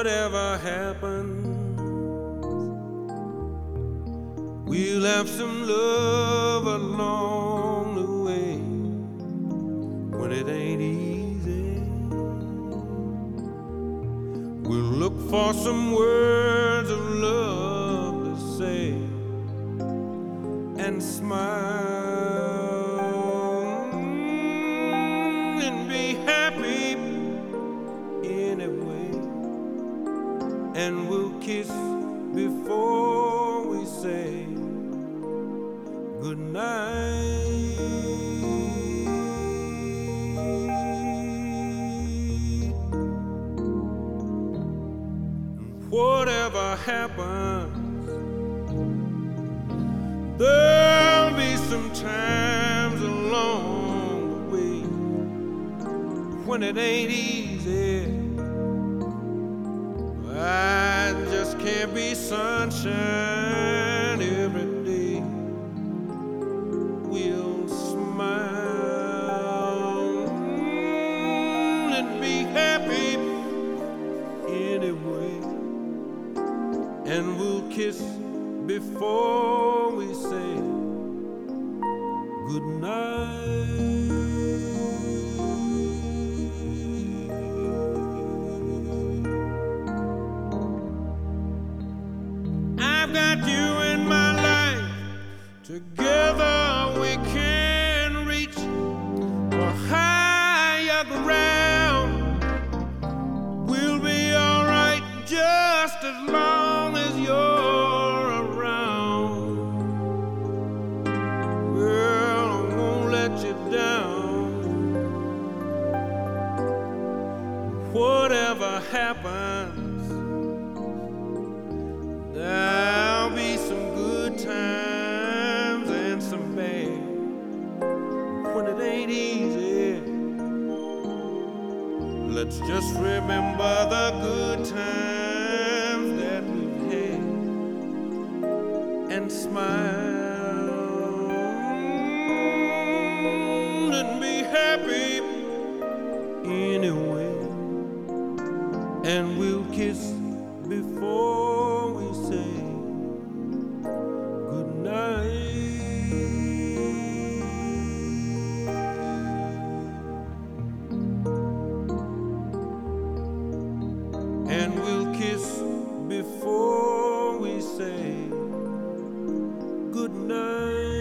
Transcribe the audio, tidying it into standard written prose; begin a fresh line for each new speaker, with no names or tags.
whatever happens, we'll have some love along the way when it ain't easy. We'll look for some words of love to say and smile and be happy anyway. And we'll kiss before we say good night. Whatever happens, there'll be some times along the way when it ain't easy. I just can't be sunshine every day. We'll smile and be happy anyway. And we'll kiss before we say good night. I've got you in my life. Together we can reach for higher ground. We'll be alright just as long as you're around. Girl, I won't let you down. Whatever happens, there'll be some good times and some bad when it ain't easy. Let's just remember the good times that we've had and smile and be happy anyway. And we'll kiss before we say good night. And we'll kiss before we say good night.